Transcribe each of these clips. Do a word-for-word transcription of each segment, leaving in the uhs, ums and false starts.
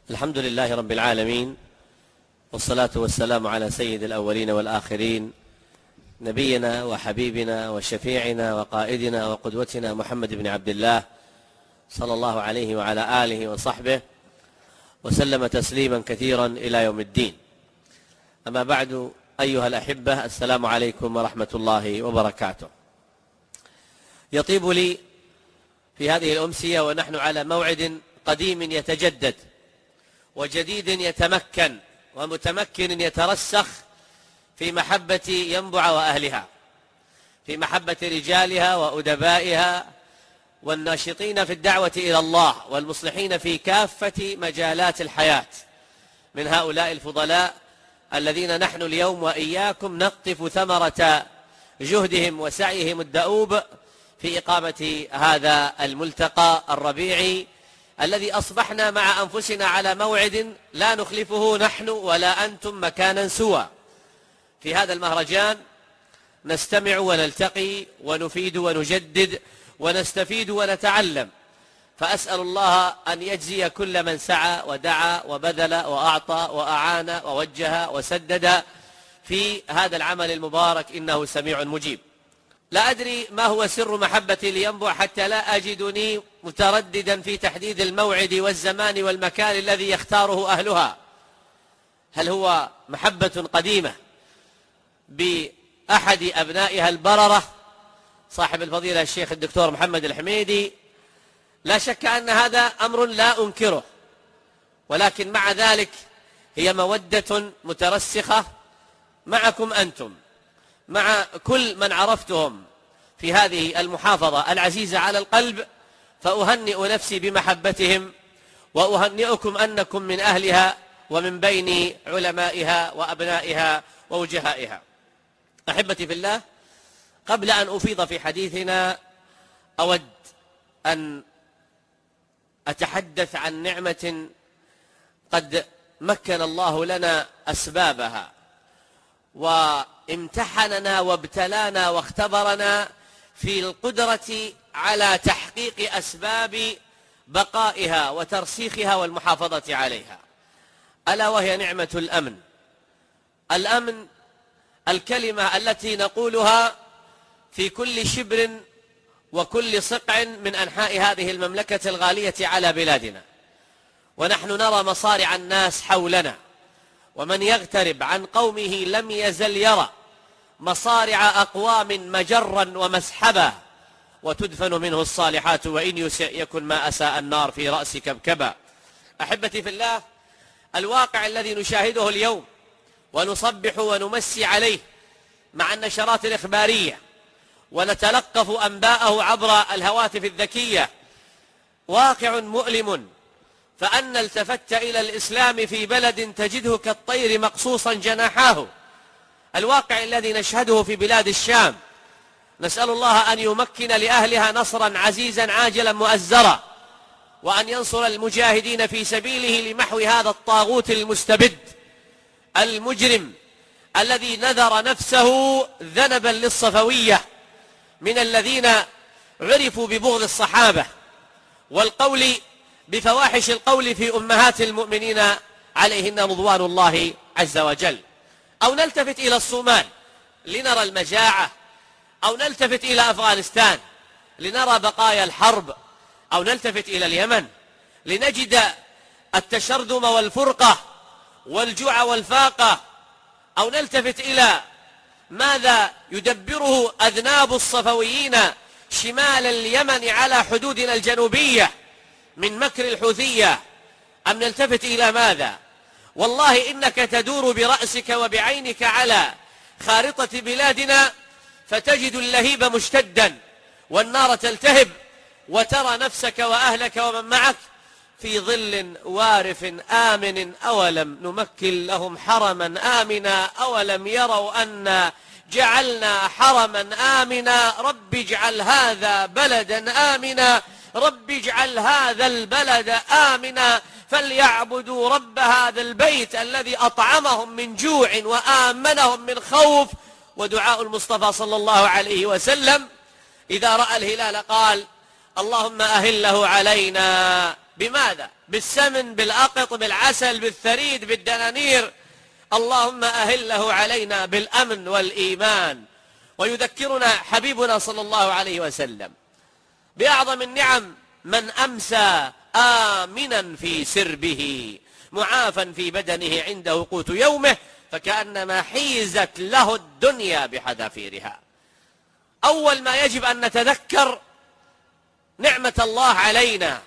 الحمد لله رب العالمين، والصلاة والسلام على سيد الأولين والآخرين، نبينا وحبيبنا وشفيعنا وقائدنا وقدوتنا محمد بن عبد الله صلى الله عليه وعلى آله وصحبه وسلم تسليما كثيرا إلى يوم الدين. أما بعد، أيها الأحبة، السلام عليكم ورحمة الله وبركاته. يطيب لي في هذه الأمسية ونحن على موعد قديم يتجدد وجديد يتمكن ومتمكن يترسخ في محبة ينبع وأهلها، في محبة رجالها وأدبائها والناشطين في الدعوة إلى الله والمصلحين في كافة مجالات الحياة، من هؤلاء الفضلاء الذين نحن اليوم وإياكم نقطف ثمرة جهدهم وسعيهم الدؤوب في إقامة هذا الملتقى الربيعي الذي أصبحنا مع أنفسنا على موعد لا نخلفه نحن ولا أنتم مكانا سوى. في هذا المهرجان نستمع ونلتقي ونفيد ونجدد ونستفيد ونتعلم، فأسأل الله أن يجزي كل من سعى ودعا وبذل وأعطى وأعان ووجه وسدد في هذا العمل المبارك، إنه سميع مجيب. لا أدري ما هو سر محبتي لينبع حتى لا أجدني مترددا في تحديد الموعد والزمان والمكان الذي يختاره أهلها. هل هو محبة قديمة بأحد أبنائها البررة صاحب الفضيلة الشيخ الدكتور محمد الحميدي؟ لا شك أن هذا أمر لا أنكره، ولكن مع ذلك هي مودة مترسخة معكم أنتم، مع كل من عرفتهم في هذه المحافظة العزيزة على القلب، فأهنئ نفسي بمحبتهم وأهنئكم أنكم من أهلها ومن بين علمائها وأبنائها ووجهائها. أحبتي في الله، قبل أن أفيض في حديثنا أود أن أتحدث عن نعمة قد مكن الله لنا أسبابها وامتحننا وابتلانا واختبرنا في القدرة على تحقيق أسباب بقائها وترسيخها والمحافظة عليها، ألا وهي نعمة الأمن. الأمن، الكلمة التي نقولها في كل شبر وكل صقع من أنحاء هذه المملكة الغالية على بلادنا، ونحن نرى مصارع الناس حولنا، ومن يغترب عن قومه لم يزل يرى مصارع أقوام مجرا ومسحبا، وتدفن منه الصالحات وإن يسئ يكن ما أساء النار في رأس كبكبا. أحبتي في الله، الواقع الذي نشاهده اليوم ونصبح ونمسي عليه مع النشرات الإخبارية ونتلقف أنباءه عبر الهواتف الذكية واقع مؤلم، فأن التفت إلى الإسلام في بلد تجده كالطير مقصوصا جناحاه. الواقع الذي نشهده في بلاد الشام، نسأل الله أن يمكن لأهلها نصرا عزيزا عاجلا مؤزرا، وأن ينصر المجاهدين في سبيله لمحو هذا الطاغوت المستبد المجرم الذي نذر نفسه ذنبا للصفوية من الذين عرفوا ببغض الصحابة والقول بفواحش القول في أمهات المؤمنين عليهن رضوان الله عز وجل. أو نلتفت إلى الصومال لنرى المجاعة، أو نلتفت إلى أفغانستان لنرى بقايا الحرب، أو نلتفت إلى اليمن لنجد التشرذم والفرقة والجوع والفاقة، أو نلتفت إلى ماذا يدبره أذناب الصفويين شمال اليمن على حدودنا الجنوبية من مكر الحوثية، أم نلتفت إلى ماذا؟ والله إنك تدور برأسك وبعينك على خارطة بلادنا فتجد اللهيب مشتدا والنار تلتهب، وترى نفسك وأهلك ومن معك في ظل وارف آمن. أولم نمكن لهم حرما آمنا أولم يروا أن جعلنا حرما آمنا رب اجعل هذا بلدا آمنا رب اجعل هذا البلد آمنا فليعبدوا رب هذا البيت الذي أطعمهم من جوع وآمنهم من خوف. ودعاء المصطفى صلى الله عليه وسلم إذا رأى الهلال قال اللهم أهله علينا بماذا؟ بالسمن، بالأقط، بالعسل، بالثريد، بالدنانير. اللهم أهله علينا بالأمن والإيمان. ويذكرنا حبيبنا صلى الله عليه وسلم بأعظم النعم: من أمسى آمنا في سربه معافا في بدنه عنده قوت يومه فكأنما حيزت له الدنيا بحذافيرها. أول ما يجب أن نتذكر نعمة الله علينا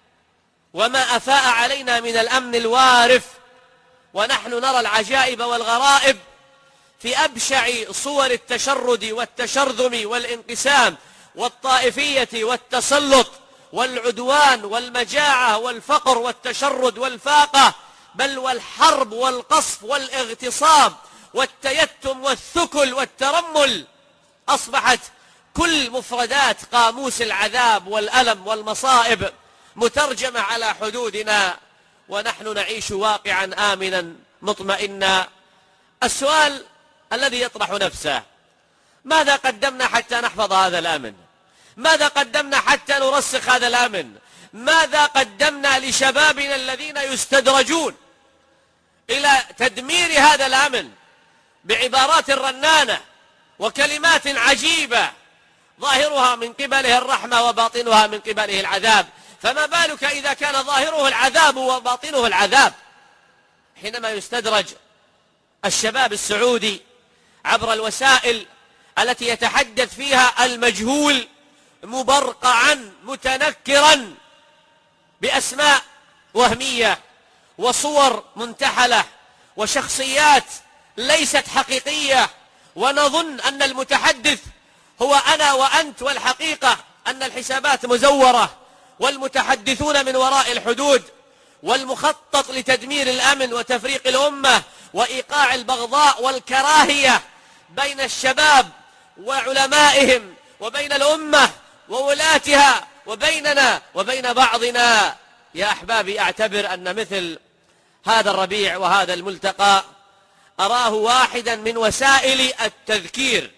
وما أفاء علينا من الأمن الوارف، ونحن نرى العجائب والغرائب في أبشع صور التشرد والتشرذم والانقسام والطائفية والتسلط والعدوان والمجاعة والفقر والتشرد والفاقة، بل والحرب والقصف والاغتصاب والتيتم والثكل والترمل. أصبحت كل مفردات قاموس العذاب والألم والمصائب مترجمة على حدودنا، ونحن نعيش واقعا آمنا مطمئنا. السؤال الذي يطرح نفسه: ماذا قدمنا حتى نحفظ هذا الأمن؟ ماذا قدمنا حتى نرسخ هذا الأمن؟ ماذا قدمنا لشبابنا الذين يستدرجون إلى تدمير هذا الأمن بعبارات رنانة وكلمات عجيبة ظاهرها من قبله الرحمة وباطنها من قبله العذاب؟ فما بالك إذا كان ظاهره العذاب وباطنه العذاب؟ حينما يستدرج الشباب السعودي عبر الوسائل التي يتحدث فيها المجهول مبرقعا متنكرا بأسماء وهمية وصور منتحلة وشخصيات ليست حقيقية، ونظن أن المتحدث هو أنا وأنت، والحقيقة أن الحسابات مزورة والمتحدثون من وراء الحدود، والمخطط لتدمير الأمن وتفريق الأمة وإيقاع البغضاء والكراهية بين الشباب وعلمائهم وبين الأمة وولاتها وبيننا وبين بعضنا. يا أحبابي، أعتبر أن مثل هذا الربيع وهذا الملتقى أراه واحدا من وسائل التذكير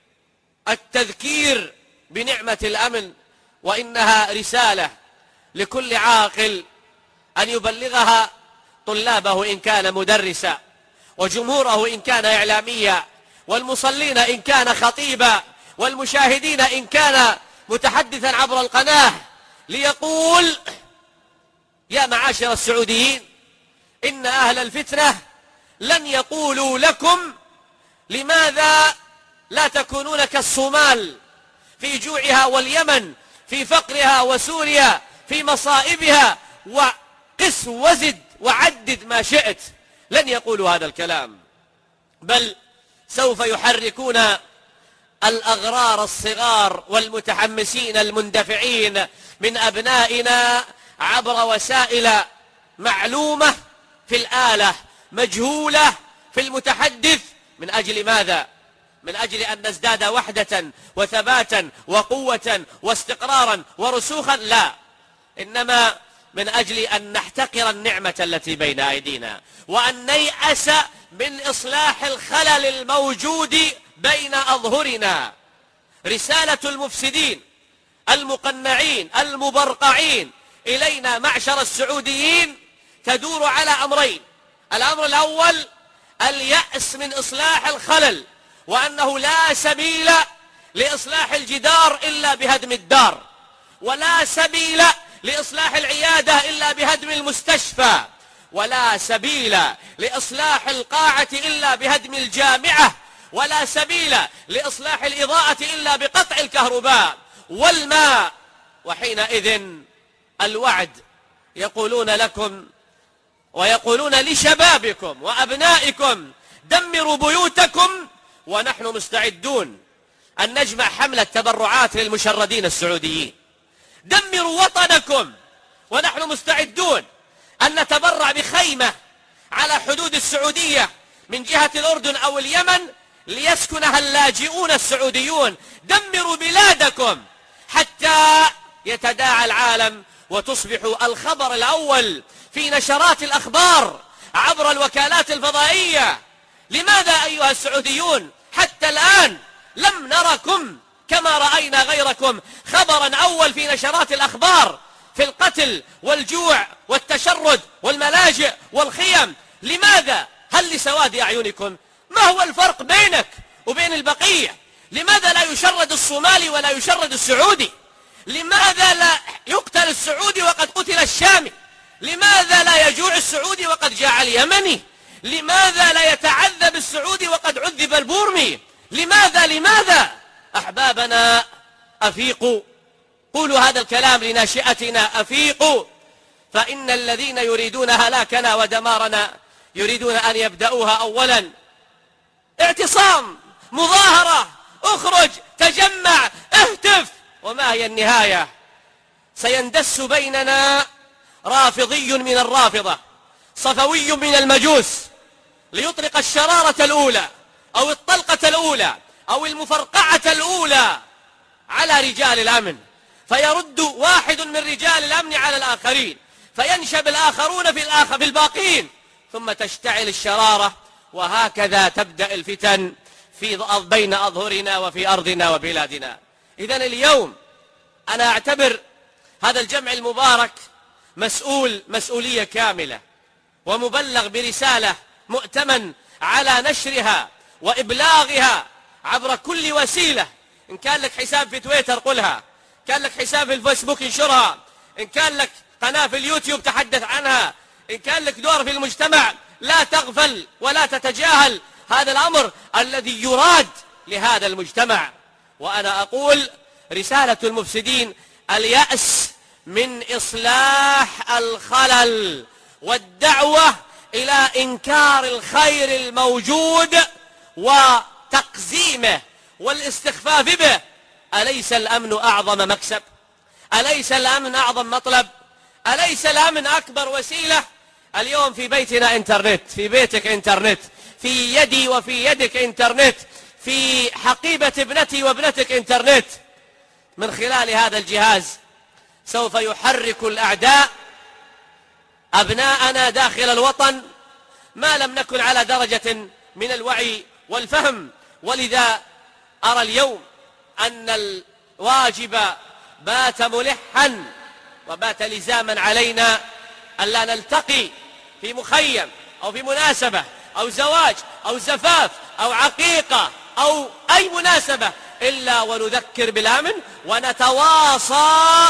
التذكير بنعمة الأمن، وإنها رسالة لكل عاقل أن يبلغها طلابه إن كان مدرسا، وجمهوره إن كان إعلاميا، والمصلين إن كان خطيبا، والمشاهدين إن كان متحدثا عبر القناة، ليقول: يا معاشر السعوديين، إن أهل الفتنة لن يقولوا لكم لماذا لا تكونون كالصومال في جوعها، واليمن في فقرها، وسوريا في مصائبها، وقس وزد وعدد ما شئت. لن يقولوا هذا الكلام، بل سوف يحركون الأغرار الصغار والمتحمسين المندفعين من أبنائنا عبر وسائل معلومة في الآلة، مجهولة في المتحدث. من أجل ماذا؟ من أجل أن نزداد وحدة وثباتا وقوة واستقرارا ورسوخا؟ لا، إنما من أجل أن نحتقر النعمة التي بين أيدينا، وأن نيأس من إصلاح الخلل الموجود بين أظهرنا. رسالة المفسدين المقنعين المبرقعين إلينا معشر السعوديين تدور على أمرين: الأمر الأول اليأس من إصلاح الخلل، وأنه لا سبيل لإصلاح الجدار إلا بهدم الدار، ولا سبيل لإصلاح العيادة إلا بهدم المستشفى، ولا سبيل لإصلاح القاعة إلا بهدم الجامعة، ولا سبيل لإصلاح الإضاءة إلا بقطع الكهرباء والماء. وحينئذ الوعد يقولون لكم ويقولون لشبابكم وأبنائكم: دمروا بيوتكم، ونحن مستعدون أن نجمع حملة تبرعات للمشردين السعوديين. دمروا وطنكم، ونحن مستعدون أن نتبرع بخيمة على حدود السعودية من جهة الأردن أو اليمن ليسكنها اللاجئون السعوديون. دمروا بلادكم حتى يتداعى العالم وتصبح الخبر الأول في نشرات الأخبار عبر الوكالات الفضائية. لماذا أيها السعوديون حتى الآن لم نركم كما رأينا غيركم خبرا أول في نشرات الأخبار في في القتل والجوع والتشرد والملاجئ والخيم. لماذا؟ هل لسواد أعينكم؟ ما هو الفرق بينك وبين البقية؟ لماذا لا يشرد الصومالي ولا يشرد السعودي؟ لماذا لا يقتل السعودي وقد قتل الشامي؟ لماذا لا يجوع السعودي وقد جاع اليمني؟ لماذا لا يتعذب السعودي وقد عذب البورمي؟ لماذا لماذا؟ أحبابنا أفيقوا، قولوا هذا الكلام لناشئتنا، أفيقوا، فإن الذين يريدون هلاكنا ودمارنا يريدون أن يبدأوها أولا. اعتصام، مظاهرة، اخرج، تجمع، اهتف، وما هي النهاية؟ سيندس بيننا رافضي من الرافضة، صفوي من المجوس، ليطلق الشرارة الأولى أو الطلقة الأولى أو المفرقعة الأولى على رجال الأمن، فيرد واحد من رجال الأمن على الآخرين، فينشب الآخرون في الآخر في الباقين، ثم تشتعل الشرارة، وهكذا تبدأ الفتن في بين أظهرنا وفي أرضنا وبلادنا. إذن اليوم أنا أعتبر هذا الجمع المبارك مسؤول مسؤولية كاملة، ومبلغ برسالة مؤتمن على نشرها وإبلاغها عبر كل وسيلة. إن كان لك حساب في تويتر قلها، كان لك حساب في الفيسبوك انشرها، إن كان لك قناة في اليوتيوب تحدث عنها، إن كان لك دور في المجتمع لا تغفل ولا تتجاهل هذا الأمر الذي يراد لهذا المجتمع. وأنا أقول رسالة المفسدين اليأس من إصلاح الخلل والدعوة إلى إنكار الخير الموجود وتقزيمه والاستخفاف به. أليس الأمن أعظم مكسب؟ أليس الأمن أعظم مطلب؟ أليس الأمن أكبر وسيلة؟ اليوم في بيتنا إنترنت، في بيتك إنترنت، في يدي وفي يدك إنترنت، في حقيبة ابنتي وابنتك إنترنت. من خلال هذا الجهاز سوف يحرك الأعداء أبناءنا داخل الوطن ما لم نكن على درجة من الوعي والفهم. ولذا أرى اليوم أن الواجب بات ملحا وبات لزاما علينا ألا نلتقي في مخيم أو في مناسبة أو زواج أو زفاف أو عقيقة أو أي مناسبة إلا ونذكر بالأمن ونتواصى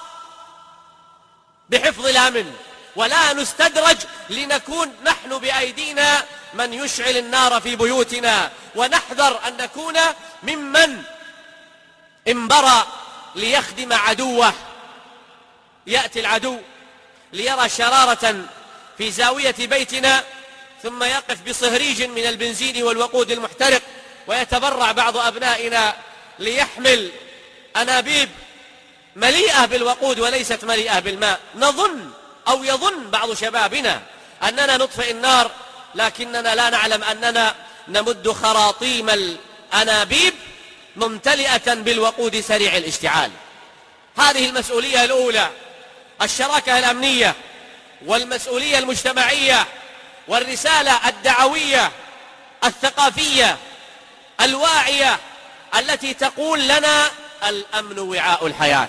بحفظ الأمن، ولا نستدرج لنكون نحن بأيدينا من يشعل النار في بيوتنا، ونحذر أن نكون ممن انبرى ليخدم عدوه. يأتي العدو ليرى شرارة في زاوية بيتنا ثم يقف بصهريج من البنزين والوقود المحترق، ويتبرع بعض أبنائنا ليحمل أنابيب مليئة بالوقود وليست مليئة بالماء. نظن أو يظن بعض شبابنا أننا نطفئ النار، لكننا لا نعلم أننا نمد خراطيم الأنابيب ممتلئة بالوقود سريع الاشتعال. هذه المسؤولية الأولى، الشراكة الأمنية والمسؤولية المجتمعية والرسالة الدعوية الثقافية الواعية التي تقول لنا الأمن وعاء الحياة.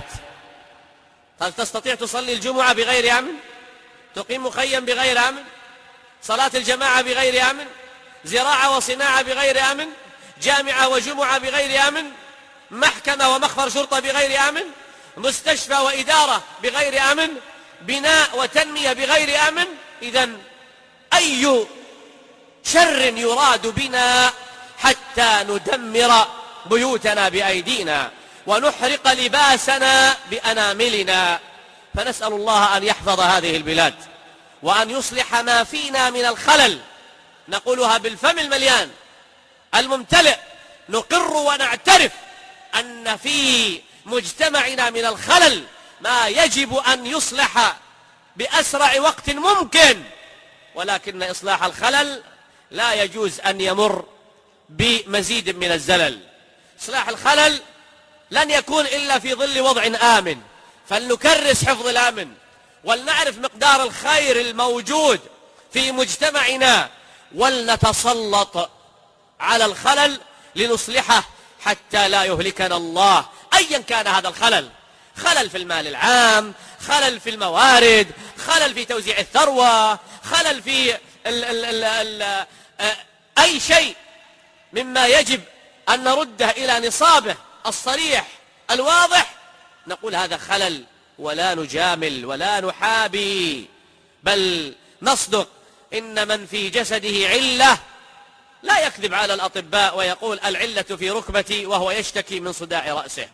هل تستطيع تصلي الجمعة بغير أمن؟ تقيم مخيم بغير أمن؟ صلاة الجماعة بغير أمن؟ زراعة وصناعة بغير أمن؟ جامعة وجمعة بغير أمن؟ محكمة ومخفر شرطة بغير أمن؟ مستشفى وإدارة بغير أمن؟ بناء وتنمية بغير أمن؟ إذن أي شر يراد بنا حتى ندمر بيوتنا بأيدينا ونحرق لباسنا بأناملنا؟ فنسأل الله أن يحفظ هذه البلاد وأن يصلح ما فينا من الخلل. نقولها بالفم المليان الممتلئ، نقر ونعترف أن في مجتمعنا من الخلل ما يجب أن يصلح بأسرع وقت ممكن، ولكن إصلاح الخلل لا يجوز أن يمر بمزيد من الزلل. إصلاح الخلل لن يكون إلا في ظل وضع آمن، فلنكرس حفظ الأمن ولنعرف مقدار الخير الموجود في مجتمعنا ولنتسلط على الخلل لنصلحه حتى لا يهلكنا الله أيا كان هذا الخلل. خلل في المال العام، خلل في الموارد، خلل في توزيع الثروة، خلل في ال ال ال ال أي شيء مما يجب أن نرده إلى نصابه الصريح الواضح، نقول هذا خلل، ولا نجامل ولا نحابي، بل نصدق. إن من في جسده علة لا يكذب على الأطباء ويقول العلة في ركبتي وهو يشتكي من صداع رأسه.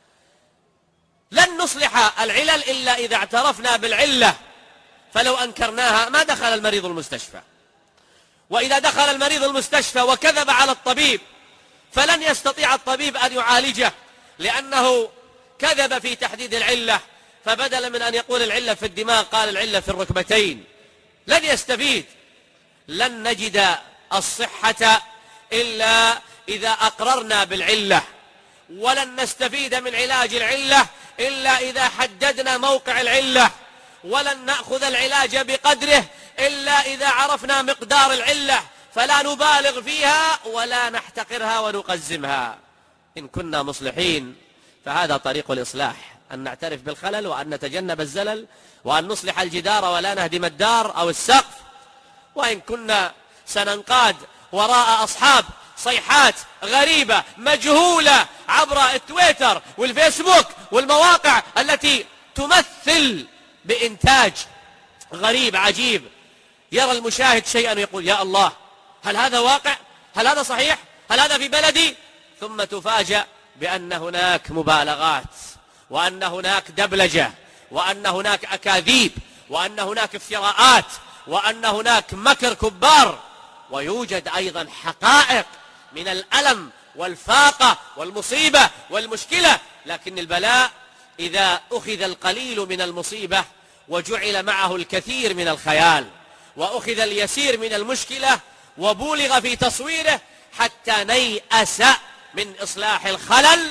لن نصلح العلل إلا إذا اعترفنا بالعلة، فلو أنكرناها ما دخل المريض المستشفى. وإذا دخل المريض المستشفى وكذب على الطبيب فلن يستطيع الطبيب أن يعالجه، لأنه كذب في تحديد العلة، فبدلا من أن يقول العلة في الدماغ قال العلة في الركبتين، لن يستفيد. لن نجد الصحة إلا إذا أقررنا بالعلة، ولن نستفيد من علاج العلة إلا إذا حددنا موقع العلة، ولن نأخذ العلاج بقدره إلا إذا عرفنا مقدار العلة، فلا نبالغ فيها ولا نحتقرها ونقزمها. إن كنا مصلحين فهذا طريق الإصلاح، أن نعترف بالخلل وأن نتجنب الزلل وأن نصلح الجدار ولا نهدم الدار أو السقف. وإن كنا سننقاد وراء أصحاب صيحات غريبة مجهولة عبر التويتر والفيسبوك والمواقع التي تمثل بإنتاج غريب عجيب، يرى المشاهد شيئا ويقول يا الله، هل هذا واقع؟ هل هذا صحيح؟ هل هذا في بلدي؟ ثم تفاجأ بأن هناك مبالغات، وأن هناك دبلجة، وأن هناك أكاذيب، وأن هناك افتراءات، وأن هناك مكر كبار، ويوجد أيضا حقائق من الألم والفاقة والمصيبة والمشكلة. لكن البلاء إذا أخذ القليل من المصيبة وجعل معه الكثير من الخيال، وأخذ اليسير من المشكلة وبولغ في تصويره حتى نيأس من إصلاح الخلل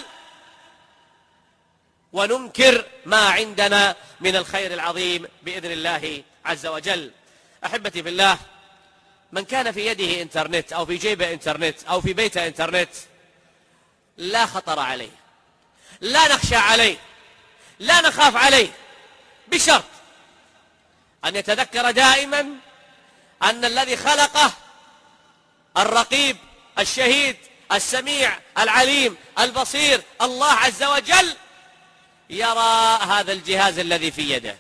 وننكر ما عندنا من الخير العظيم بإذن الله عز وجل. أحبتي في الله، من كان في يده إنترنت أو في جيبه إنترنت أو في بيته إنترنت لا خطر عليه، لا نخشى عليه، لا نخاف عليه، بشرط أن يتذكر دائما أن الذي خلقه الرقيب الشهيد السميع العليم البصير الله عز وجل يرى هذا الجهاز الذي في يده،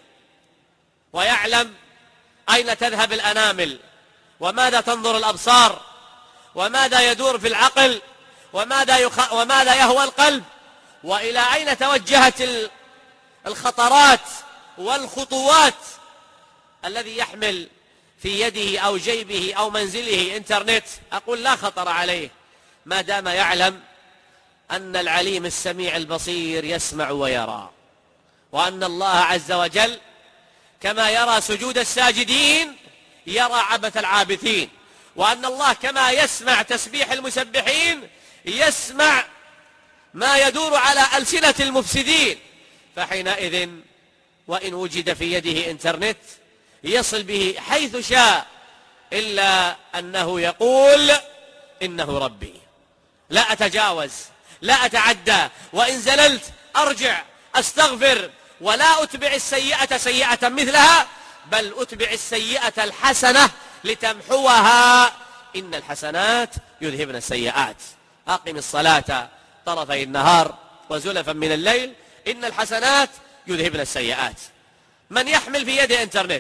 ويعلم أين تذهب الأنامل، وماذا تنظر الأبصار، وماذا يدور في العقل، وماذا, يخ... وماذا يهوى القلب، وإلى أين توجهت الخطرات والخطوات. الذي يحمل في يده أو جيبه أو منزله إنترنت أقول لا خطر عليه، ما دام يعلم أن العليم السميع البصير يسمع ويرى، وأن الله عز وجل كما يرى سجود الساجدين يرى عبث العابثين، وأن الله كما يسمع تسبيح المسبحين يسمع ما يدور على ألسنة المفسدين. فحينئذ وإن وجد في يده إنترنت يصل به حيث شاء، إلا أنه يقول إنه ربي، لا أتجاوز، لا أتعدى، وإن زللت أرجع أستغفر، ولا أتبع السيئة سيئة مثلها، بل أتبع السيئة الحسنة لتمحوها، إن الحسنات يذهبن السيئات. أقم الصلاة طرفي النهار وزلفا من الليل إن الحسنات يذهبن السيئات. من يحمل في يده إنترنت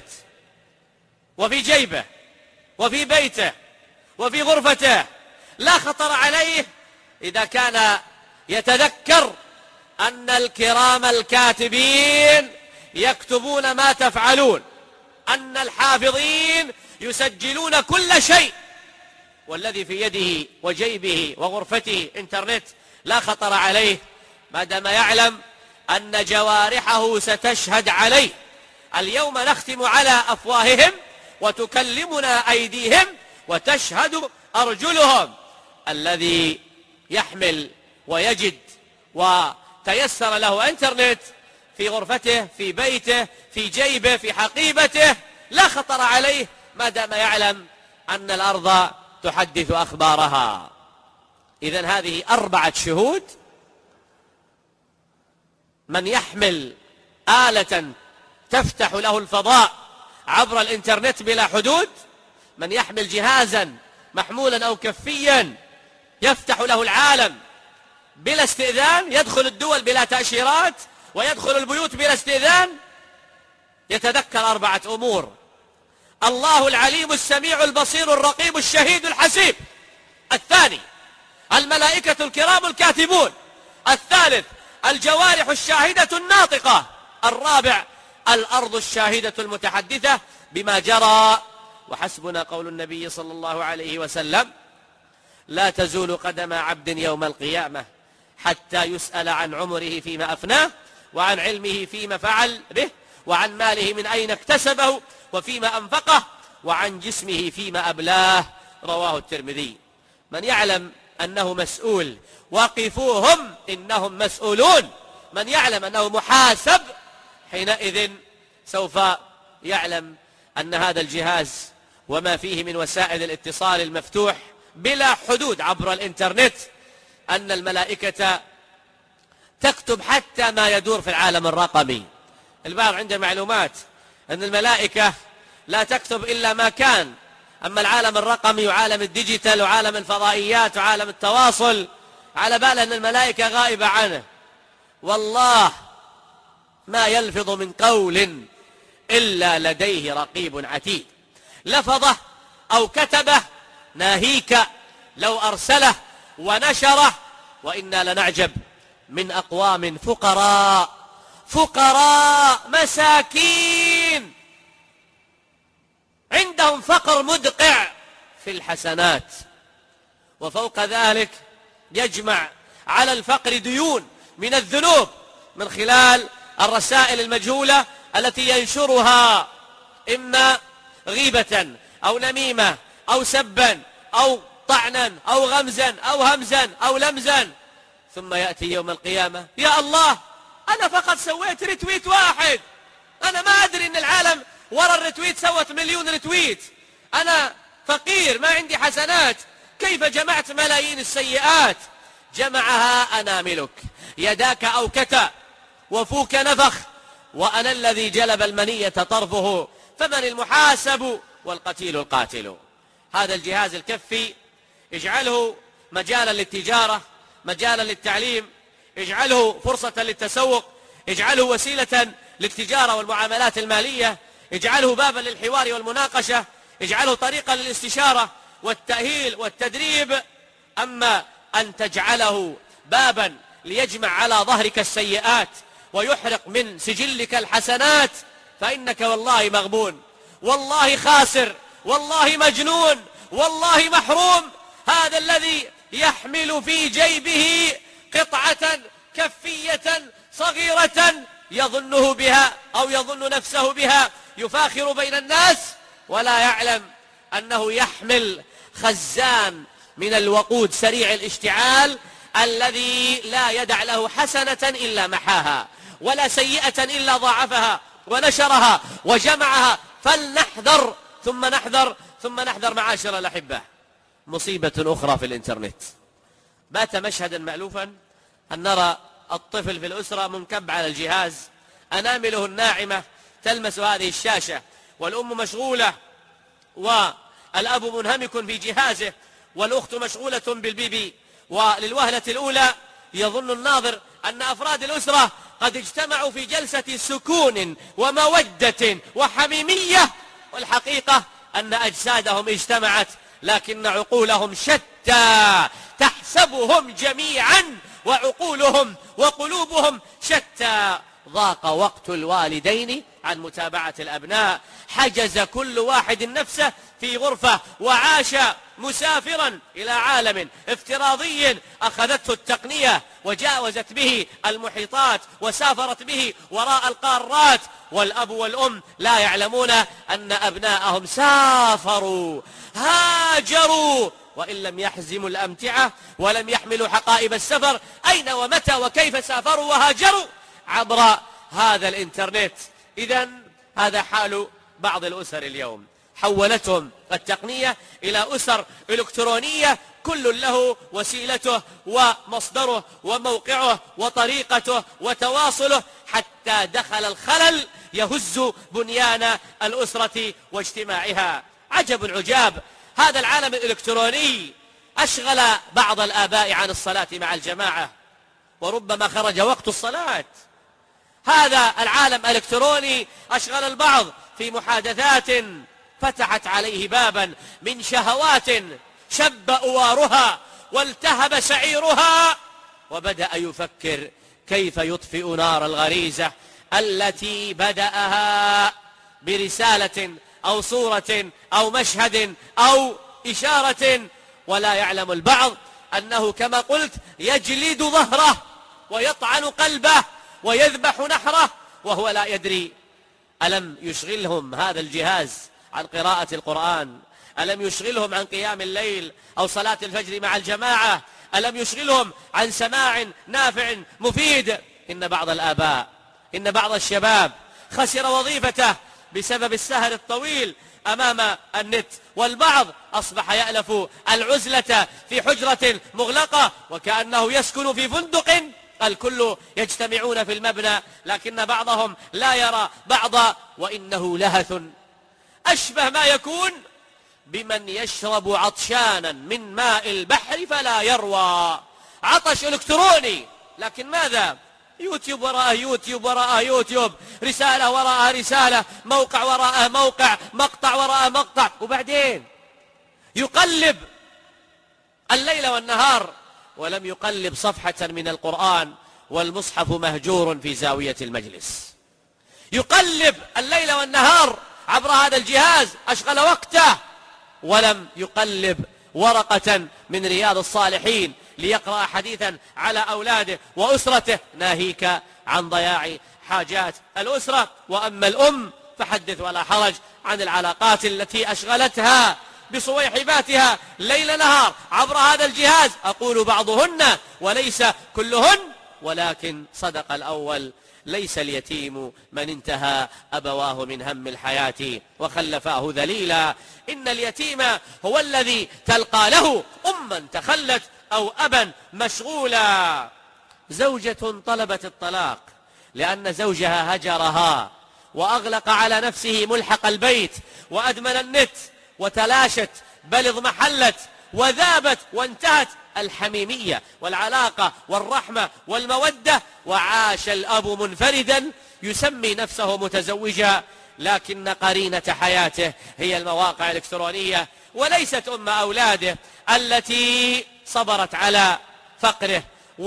وفي جيبه وفي بيته وفي غرفته لا خطر عليه إذا كان يتذكر أن الكرام الكاتبين يكتبون ما تفعلون، أن الحافظين يسجلون كل شيء. والذي في يده وجيبه وغرفته إنترنت لا خطر عليه ما دام يعلم أن جوارحه ستشهد عليه. اليوم نختم على أفواههم وتكلمنا أيديهم وتشهد أرجلهم. الذي يحمل ويجد وتيسر له إنترنت في غرفته في بيته في جيبه في حقيبته لا خطر عليه ما دام يعلم أن الأرض تحدث أخبارها. إذن هذه أربعة شهود من يحمل آلة تفتح له الفضاء عبر الإنترنت بلا حدود، من يحمل جهازا محمولا أو كفيا يفتح له العالم بلا استئذان، يدخل الدول بلا تأشيرات ويدخل البيوت بلا استئذان، يتذكر أربعة أمور: الله العليم السميع البصير الرقيب الشهيد الحسيب. الثاني الملائكة الكرام الكاتبون. الثالث الجوارح الشاهدة الناطقة. الرابع الأرض الشاهدة المتحدثة بما جرى. وحسبنا قول النبي صلى الله عليه وسلم: لا تزول قدم عبد يوم القيامة حتى يسأل عن عمره فيما أفناه، وعن علمه فيما فعل به، وعن ماله من أين اكتسبه وفيما أنفقه، وعن جسمه فيما أبلاه. رواه الترمذي. من يعلم أنه مسؤول وقفوهم إنهم مسؤولون، من يعلم أنه محاسب، حينئذ سوف يعلم أن هذا الجهاز وما فيه من وسائل الاتصال المفتوح بلا حدود عبر الإنترنت، أن الملائكة تكتب حتى ما يدور في العالم الرقمي. البعض عنده معلومات أن الملائكة لا تكتب إلا ما كان، أما العالم الرقمي وعالم الديجيتال وعالم الفضائيات وعالم التواصل على بال أن الملائكة غائبة عنه. والله ما يلفظ من قول إلا لديه رقيب عتيد، لفظه أو كتبه ناهيك لو أرسله ونشره. وإنا لنعجب من أقوام فقراء فقراء مساكين عندهم فقر مدقع في الحسنات، وفوق ذلك يجمع على الفقر ديون من الذنوب من خلال الرسائل المجهولة التي ينشرها، إما غيبة أو نميمة أو سبا أو طعنا أو غمزا أو همزا أو لمزا، ثم يأتي يوم القيامة: يا الله أنا فقط سويت رتويت واحد، أنا ما أدري أن العالم وراء الرتويت سوت مليون رتويت، أنا فقير ما عندي حسنات، كيف جمعت ملايين السيئات؟ جمعها أناملك، يداك أوكتا وفوك نفخ، وأنا الذي جلب المنية طرفه، فمن المحاسب والقتيل القاتل. هذا الجهاز الكفي اجعله مجالا للتجارة، مجالا للتعليم، اجعله فرصة للتسوق، اجعله وسيلة للتجارة والمعاملات المالية، اجعله بابا للحوار والمناقشة، اجعله طريقا للاستشارة والتأهيل والتدريب. أما أن تجعله بابا ليجمع على ظهرك السيئات ويحرق من سجلك الحسنات، فإنك والله مغبون، والله خاسر، والله مجنون، والله محروم. هذا الذي يحمل في جيبه قطعة كفية صغيرة يظنه بها أو يظن نفسه بها يفاخر بين الناس، ولا يعلم أنه يحمل خزان من الوقود سريع الاشتعال الذي لا يدع له حسنة إلا محاها، ولا سيئة إلا ضاعفها ونشرها وجمعها. فلنحذر ثم نحذر ثم نحذر معاشر الأحبة. مصيبة أخرى في الإنترنت، بات مشهدا مألوفا أن نرى الطفل في الأسرة منكب على الجهاز، أنامله الناعمة تلمس هذه الشاشة، والأم مشغولة والأب منهمك في جهازه، والأخت مشغولة بالبيبي. وللوهلة الأولى يظن الناظر أن أفراد الأسرة قد اجتمعوا في جلسة سكون ومودة وحميمية، والحقيقة أن أجسادهم اجتمعت لكن عقولهم شتى. تحسبهم جميعا وعقولهم وقلوبهم شتى. ضاق وقت الوالدين عن متابعة الأبناء، حجز كل واحد نفسه في غرفة، وعاش مسافرا إلى عالم افتراضي أخذته التقنية وجاوزت به المحيطات وسافرت به وراء القارات، والأب والأم لا يعلمون أن أبناءهم سافروا هاجروا، وإن لم يحزموا الأمتعة ولم يحملوا حقائب السفر، أين ومتى وكيف سافروا وهاجروا؟ عبر هذا الإنترنت. إذن هذا حال بعض الأسر اليوم، حولتهم التقنية إلى أسر إلكترونية كل له وسيلته ومصدره وموقعه وطريقته وتواصله، حتى دخل الخلل يهز بنيان الأسرة واجتماعها. عجب عجاب، هذا العالم الإلكتروني أشغل بعض الآباء عن الصلاة مع الجماعة، وربما خرج وقت الصلاة. هذا العالم الإلكتروني أشغل البعض في محادثات فتحت عليه بابا من شهوات شب أوارها والتهب سعيرها، وبدأ يفكر كيف يطفئ نار الغريزة التي بدأها برسالة أو صورة أو مشهد أو إشارة، ولا يعلم البعض أنه كما قلت يجلد ظهره ويطعن قلبه ويذبح نحره وهو لا يدري. ألم يشغلهم هذا الجهاز عن قراءة القرآن؟ ألم يشغلهم عن قيام الليل أو صلاة الفجر مع الجماعة؟ ألم يشغلهم عن سماع نافع مفيد؟ إن بعض الآباء، إن بعض الشباب خسر وظيفته بسبب السهر الطويل أمام النت، والبعض أصبح يألف العزلة في حجرة مغلقة وكأنه يسكن في فندق الكل يجتمعون في المبنى، لكن بعضهم لا يرى بعضا، وإنه لهث أشبه ما يكون بمن يشرب عطشانا من ماء البحر فلا يروى. عطش إلكتروني، لكن ماذا؟ يوتيوب وراء يوتيوب وراء يوتيوب، رسالة وراء رسالة، موقع وراء موقع، مقطع وراء مقطع، وبعدين يقلب الليل والنهار ولم يقلب صفحة من القرآن والمصحف مهجور في زاوية المجلس. يقلب الليل والنهار عبر هذا الجهاز، أشغل وقته ولم يقلب ورقة من رياض الصالحين ليقرأ حديثا على أولاده وأسرته، ناهيك عن ضياع حاجات الأسرة. وأما الأم فحدث ولا حرج عن العلاقات التي أشغلتها بصويحباتها ليل نهار عبر هذا الجهاز. أقول بعضهن وليس كلهن، ولكن صدق الأول: ليس اليتيم من انتهى أبواه من هم الحياة وخلفاه ذليلا، إن اليتيم هو الذي تلقى له أما تخلت أو أبا مشغولا. زوجة طلبت الطلاق لأن زوجها هجرها وأغلق على نفسه ملحق البيت وأدمن النت، وتلاشت بل اضمحلت وذابت وانتهت الحميمية والعلاقة والرحمة والمودة، وعاش الأب منفردا يسمي نفسه متزوجا، لكن قرينة حياته هي المواقع الإلكترونية، وليست أم أولاده التي صبرت على فقره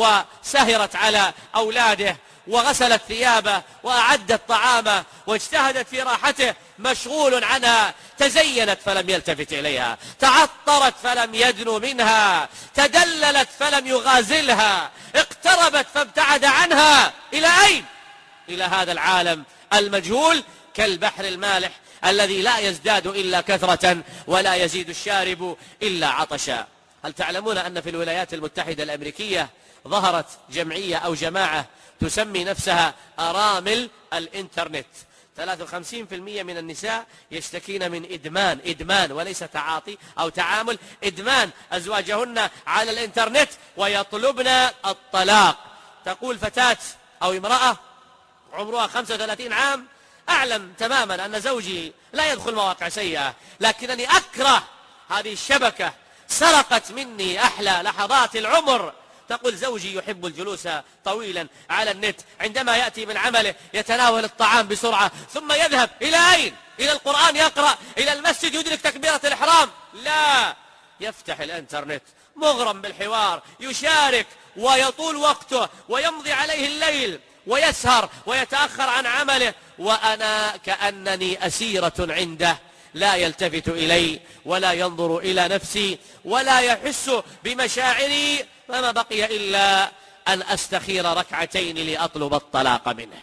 وسهرت على أولاده وغسلت ثيابه وأعدت طعامه واجتهدت في راحته. مشغول عنها، تزينت فلم يلتفت إليها، تعطرت فلم يدنو منها، تدللت فلم يغازلها، اقتربت فابتعد عنها. إلى أين؟ إلى هذا العالم المجهول كالبحر المالح الذي لا يزداد إلا كثرة ولا يزيد الشارب إلا عطشا. هل تعلمون أن في الولايات المتحدة الأمريكية ظهرت جمعية أو جماعة تسمي نفسها أرامل الإنترنت؟ ثلاثة وخمسين بالمئة من النساء يشتكين من إدمان، إدمان وليس تعاطي أو تعامل، إدمان أزواجهن على الإنترنت ويطلبن الطلاق. تقول فتاة أو امرأة عمرها خمسة وثلاثين عام: أعلم تماما أن زوجي لا يدخل مواقع سيئة، لكنني أكره هذه الشبكة، سرقت مني أحلى لحظات العمر. تقول: زوجي يحب الجلوس طويلا على النت، عندما يأتي من عمله يتناول الطعام بسرعة ثم يذهب إلى أين؟ إلى القرآن يقرأ، إلى المسجد يدرك تكبيرة الإحرام؟ لا، يفتح الإنترنت مغرم بالحوار، يشارك ويطول وقته ويمضي عليه الليل ويسهر ويتأخر عن عمله، وأنا كأنني أسيرة عنده، لا يلتفت إلي ولا ينظر إلى نفسي ولا يحس بمشاعري، فما بقي إلا أن أستخير ركعتين لأطلب الطلاق منه.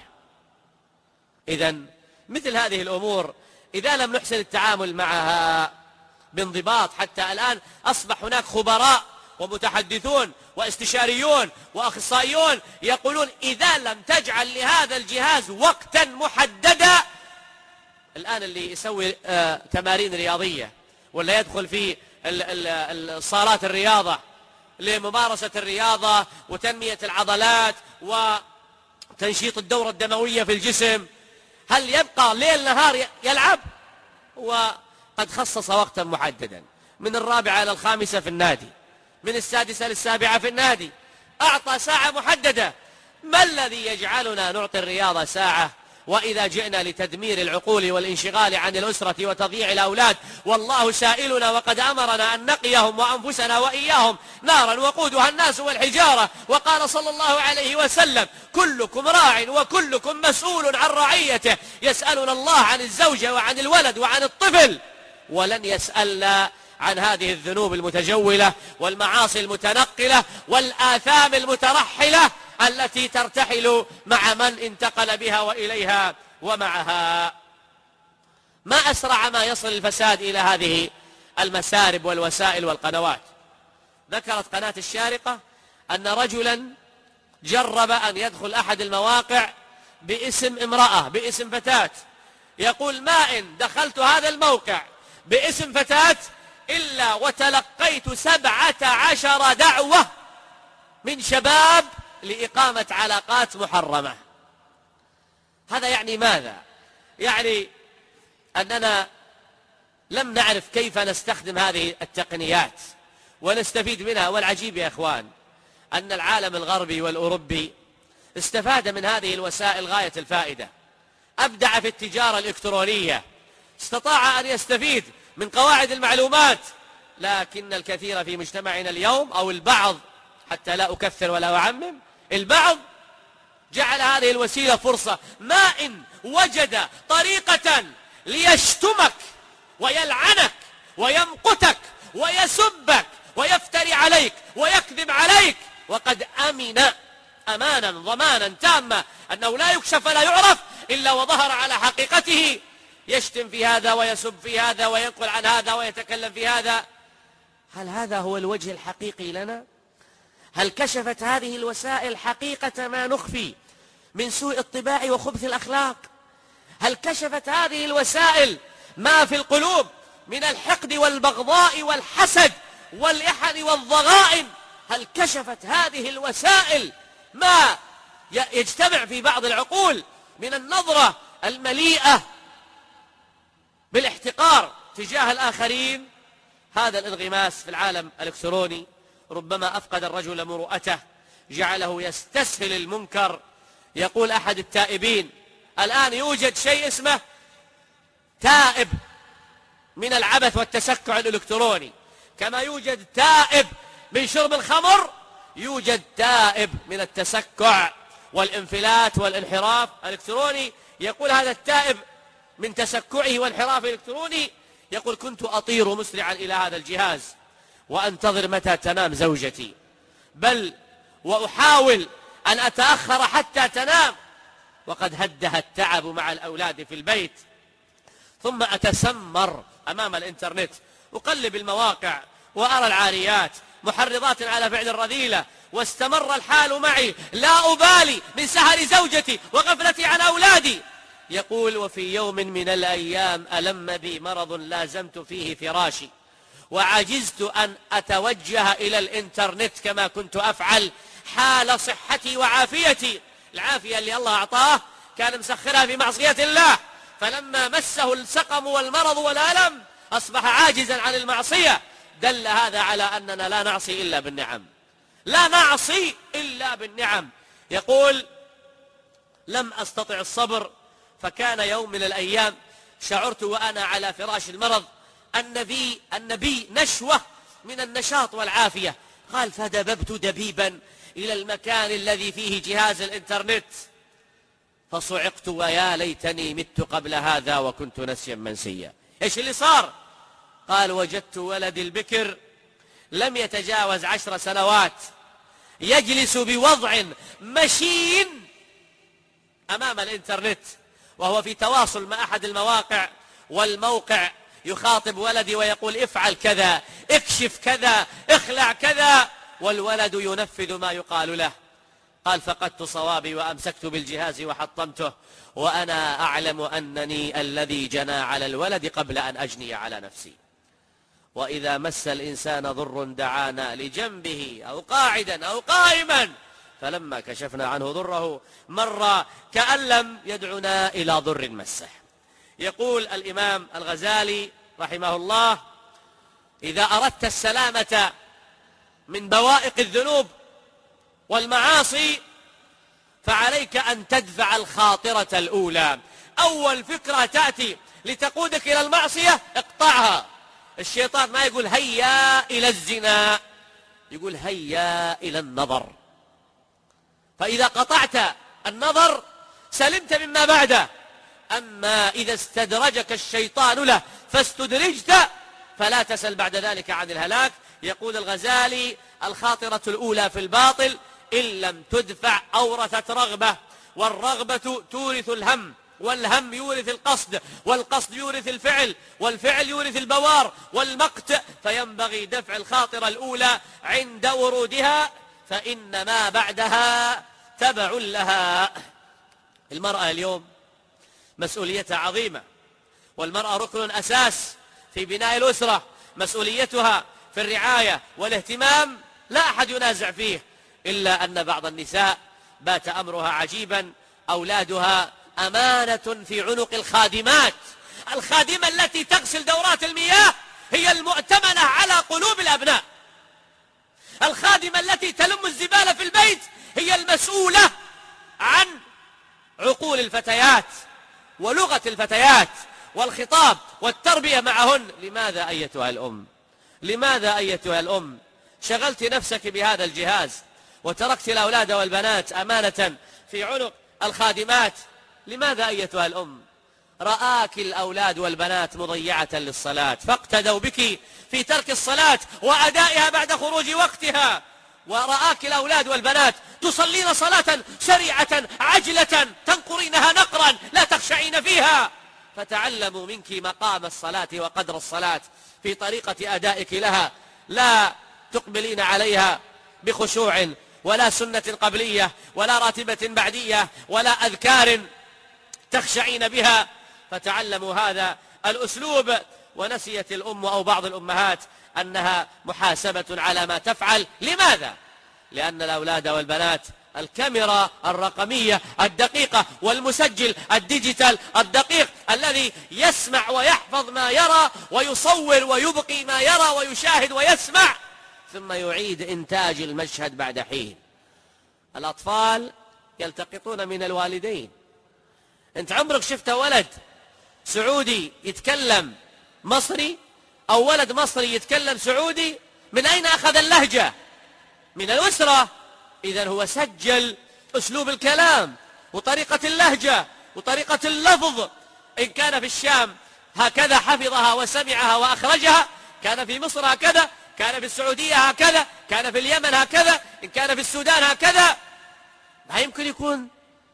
إذن مثل هذه الأمور إذا لم نحسن التعامل معها بانضباط، حتى الآن أصبح هناك خبراء ومتحدثون واستشاريون وأخصائيون يقولون إذا لم تجعل لهذا الجهاز وقتا محددا. الآن اللي يسوي آه تمارين رياضية ولا يدخل في صالات الرياضة لممارسة الرياضة وتنمية العضلات وتنشيط الدورة الدموية في الجسم، هل يبقى ليل نهار يلعب؟ وقد خصص وقتا محددا من الرابعة إلى الخامسة في النادي، من السادسة للسابعة في النادي، أعطى ساعة محددة. ما الذي يجعلنا نعطي الرياضة ساعة وإذا جئنا لتدمير العقول والانشغال عن الأسرة وتضييع الأولاد والله سائلنا وقد أمرنا أن نقيهم وأنفسنا وإياهم نارا وقودها الناس والحجارة، وقال صلى الله عليه وسلم: كلكم راع وكلكم مسؤول عن رعيته. يسألنا الله عن الزوجة وعن الولد وعن الطفل، ولن يسألنا عن هذه الذنوب المتجولة والمعاصي المتنقلة والآثام المترحلة التي ترتحل مع من انتقل بها وإليها ومعها. ما أسرع ما يصل الفساد إلى هذه المسارب والوسائل والقنوات. ذكرت قناة الشارقة أن رجلا جرب أن يدخل أحد المواقع باسم امرأة، باسم فتاة، يقول: ما إن دخلت هذا الموقع باسم فتاة إلا وتلقيت سبعة عشر دعوة من شباب لإقامة علاقات محرمة. هذا يعني ماذا؟ يعني أننا لم نعرف كيف نستخدم هذه التقنيات ونستفيد منها. والعجيب يا إخوان أن العالم الغربي والأوروبي استفاد من هذه الوسائل غاية الفائدة، أبدع في التجارة الإلكترونية، استطاع أن يستفيد من قواعد المعلومات. لكن الكثير في مجتمعنا اليوم، أو البعض، حتى لا أكثر ولا أعمم، البعض جعل هذه الوسيلة فرصة. ما إن وجد طريقة ليشتمك ويلعنك ويمقتك ويسبك ويفتري عليك ويكذب عليك وقد أمن أمانا ضمانا تاما أنه لا يكشف ولا يعرف إلا وظهر على حقيقته، يشتم في هذا ويسب في هذا وينقل عن هذا ويتكلم في هذا. هل هذا هو الوجه الحقيقي لنا؟ هل كشفت هذه الوسائل حقيقة ما نخفي من سوء الطباع وخبث الأخلاق؟ هل كشفت هذه الوسائل ما في القلوب من الحقد والبغضاء والحسد والإحن والضغائن؟ هل كشفت هذه الوسائل ما يجتمع في بعض العقول من النظرة المليئة بالاحتقار تجاه الآخرين؟ هذا الانغماس في العالم الإلكتروني ربما أفقد الرجل مروءته، جعله يستسهل المنكر. يقول أحد التائبين: الآن يوجد شيء اسمه تائب من العبث والتسكع الإلكتروني، كما يوجد تائب من شرب الخمر يوجد تائب من التسكع والانفلات والانحراف الإلكتروني. يقول هذا التائب من تسكعه وانحرافه الإلكتروني، يقول: كنت أطير مسرعا إلى هذا الجهاز وأنتظر متى تنام زوجتي، بل وأحاول أن أتأخر حتى تنام وقد هدها التعب مع الأولاد في البيت، ثم أتسمر أمام الإنترنت أقلب المواقع وأرى العاريات محرضات على فعل الرذيلة، واستمر الحال معي لا أبالي من سهر زوجتي وغفلتي عن أولادي. يقول: وفي يوم من الأيام ألم بي مرض لازمت فيه فراشي وعجزت أن أتوجه إلى الإنترنت كما كنت أفعل حال صحتي وعافيتي. العافية اللي الله أعطاه كان مسخرها في معصية الله، فلما مسه السقم والمرض والألم أصبح عاجزا عن المعصية. دل هذا على أننا لا نعصي إلا بالنعم، لا نعصي إلا بالنعم. يقول: لم أستطع الصبر، فكان يوم من الأيام شعرت وأنا على فراش المرض أن بي, أن بي نشوة من النشاط والعافية. قال: فدببت دبيبا إلى المكان الذي فيه جهاز الإنترنت فصعقت ويا ليتني مت قبل هذا وكنت نسيا منسيا. إيش اللي صار؟ قال: وجدت ولدي البكر لم يتجاوز عشر سنوات يجلس بوضع مشين أمام الإنترنت وهو في تواصل مع أحد المواقع، والموقع يخاطب ولدي ويقول: افعل كذا، اكشف كذا، اخلع كذا، والولد ينفذ ما يقال له. قال: فقدت صوابي وأمسكت بالجهاز وحطمته وأنا أعلم أنني الذي جنى على الولد قبل أن أجني على نفسي. وإذا مس الإنسان ضر دعانا لجنبه أو قاعدا أو قائما فلما كشفنا عنه ضره مر كأن لم يدعنا إلى ضر مسه. يقول الإمام الغزالي رحمه الله: إذا أردت السلامة من بوائق الذنوب والمعاصي فعليك أن تدفع الخاطرة الأولى. أول فكرة تأتي لتقودك إلى المعصية اقطعها. الشيطان ما يقول هيا إلى الزنا، يقول هيا إلى النظر. فإذا قطعت النظر سلمت مما بعده. أما إذا استدرجك الشيطان له فاستدرجت فلا تسل بعد ذلك عن الهلاك. يقول الغزالي: الخاطرة الأولى في الباطل إن لم تدفع أورثت رغبة، والرغبة تورث الهم، والهم يورث القصد، والقصد يورث الفعل، والفعل يورث البوار والمقت. فينبغي دفع الخاطرة الأولى عند ورودها، فإن ما بعدها تبع لها. المرأة اليوم مسؤوليتها عظيمة، والمرأة ركن أساس في بناء الأسرة. مسؤوليتها في الرعاية والاهتمام لا أحد ينازع فيه، إلا أن بعض النساء بات أمرها عجيبا. أولادها أمانة في عنق الخادمات. الخادمة التي تغسل دورات المياه هي المؤتمنة على قلوب الأبناء. الخادمة التي تلم الزبالة في البيت هي المسؤولة عن عقول الفتيات ولغة الفتيات والخطاب والتربية معهن. لماذا أيتها الأم؟ لماذا أيتها الأم شغلت نفسك بهذا الجهاز وتركت الأولاد والبنات أمانة في عنق الخادمات؟ لماذا أيتها الأم؟ رآك الأولاد والبنات مضيعة للصلاة فاقتدوا بك في ترك الصلاة وأدائها بعد خروج وقتها، ورآك الأولاد والبنات تصلين صلاة سريعة عجلة تنقرينها نقرا لا تخشعين فيها، فتعلموا منك مقام الصلاة وقدر الصلاة في طريقة أدائك لها. لا تقبلين عليها بخشوع ولا سنة قبلية ولا راتبة بعدية ولا أذكار تخشعين بها، فتعلموا هذا الأسلوب. ونسيت الأم أو بعض الأمهات أنها محاسبة على ما تفعل. لماذا؟ لأن الأولاد والبنات الكاميرا الرقمية الدقيقة والمسجل الديجيتال الدقيق الذي يسمع ويحفظ ما يرى ويصور ويبقي ما يرى ويشاهد ويسمع ثم يعيد إنتاج المشهد بعد حين. الأطفال يلتقطون من الوالدين. أنت عمرك شفت ولد سعودي يتكلم مصري أو ولد مصري يتكلم سعودي؟ من أين أخذ اللهجة؟ من الأسرة. إذن هو سجل أسلوب الكلام وطريقة اللهجة وطريقة اللفظ. إن كان في الشام هكذا حفظها وسمعها وأخرجها، كان في مصر هكذا، كان في السعودية هكذا، كان في اليمن هكذا، إن كان في السودان هكذا. ما يمكن يكون